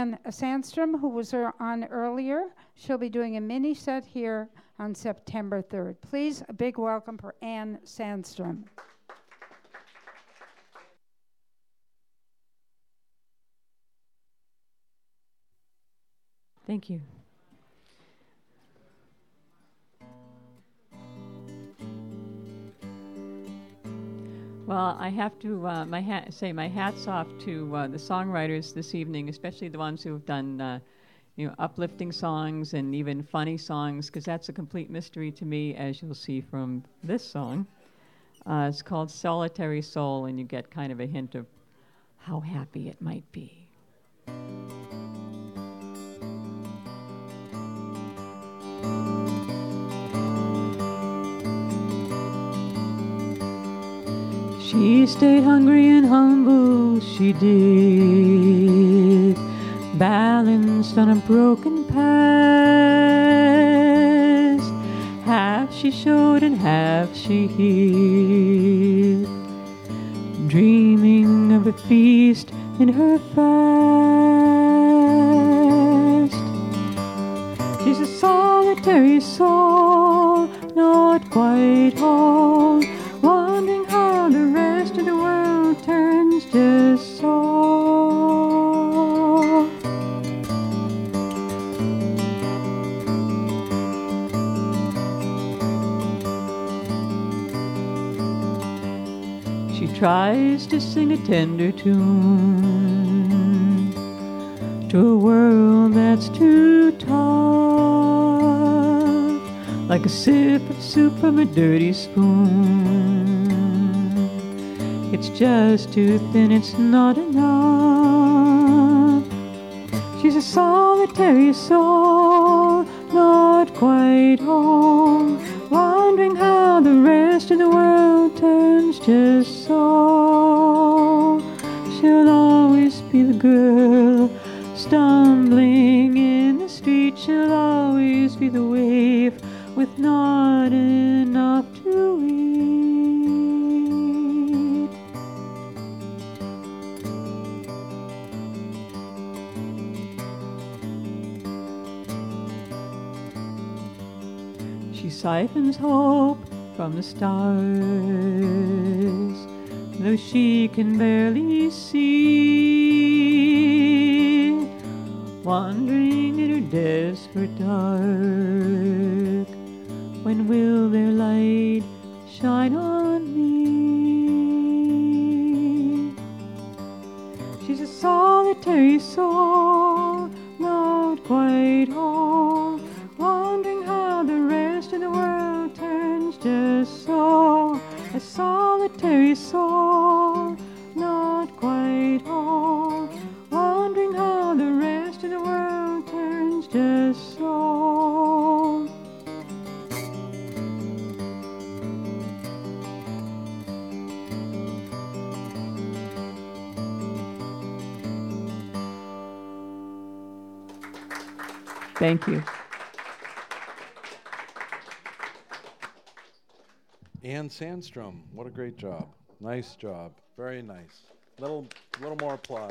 Anne Sandstrom, who was on earlier. She'll be doing a mini set here on September 3rd. Please, a big welcome for Anne Sandstrom. Thank you. Well, I have to say my hat's off to the songwriters this evening, especially the ones who have done uplifting songs and even funny songs, because that's a complete mystery to me, as you'll see from this song. It's called Solitary Soul, and you get kind of a hint of how happy it might be. She stayed hungry and humble, she did, balanced on a broken past. Half she showed and half she hid, dreaming of a feast in her fast. She's a solitary soul, not quite whole, wondering how the rest of the world turns to soul. She tries to sing a tender tune to a world that's too tough, like a sip of soup from a dirty spoon. It's just too thin, it's not enough. She's a solitary soul, not quite whole, wondering how the rest of the world turns to soul. She'll always be the girl stumbling in the street. She'll always be the waif with not enough to eat. She siphons hope from the stars, though she can barely see, wandering in her desperate dark. When will their light shine on me? She's a solitary soul, not quite whole, wondering how the rest of the world turns to soul. A solitary soul, not quite whole, wondering how the rest of the world turns to soul. Thank you. Anne Sandstrom, what a great job. Nice job. Very nice. Little more applause.